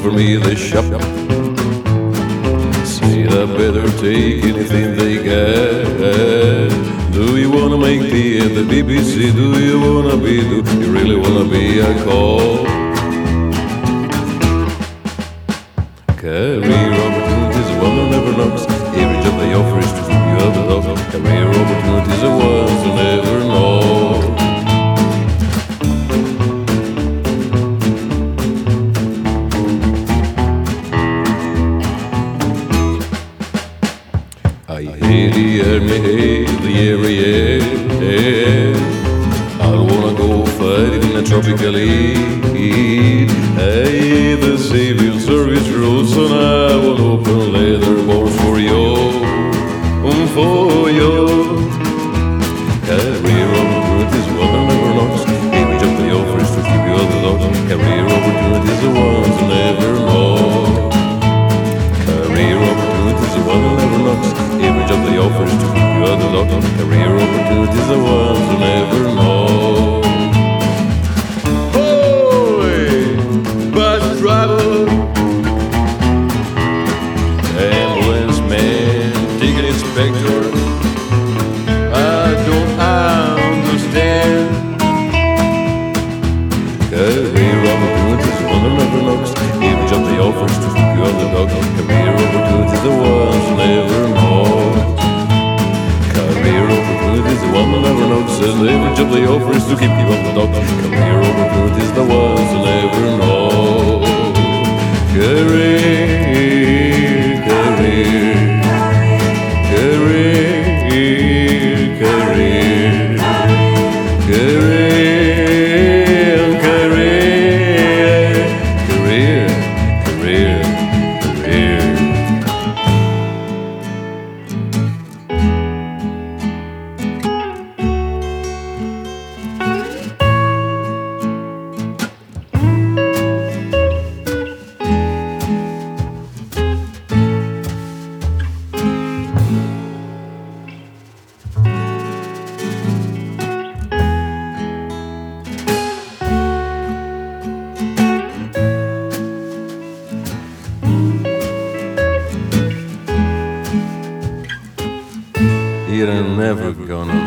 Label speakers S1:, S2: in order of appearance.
S1: for me they shop. Say I better take anything they get. Do you wanna make tea at the BBC? Do you really wanna be a call? Career opportunities are one who never knocks. Every job they offer is to keep you out the dog. Career opportunities are ones who never know. I hate the air, me hate the area. I don't wanna go fighting in a tropical heat. Hey, the civil service rules, and I will open leather doors for you, for you. Career opportunities, one that never knocks. Every job they offer is to keep you out the dog. Career opportunities, the ones who never know. Career opportunities, the one that never knocks. Every job they offer is to keep you out the dog. Career opportunities, the ones who never know. Driver, ambulance man, ticket inspector, I don't understand. Career opportunities, one that never knocks. Every job they offer is to keep you on the dog. Career opportunities, the ones who never know. Career opportunities, the one that never knocks. And every job they offer is to keep you on the dog. Career opportunities, the ones who never know. Career, career, career, career, career, career, career, career. You're never gonna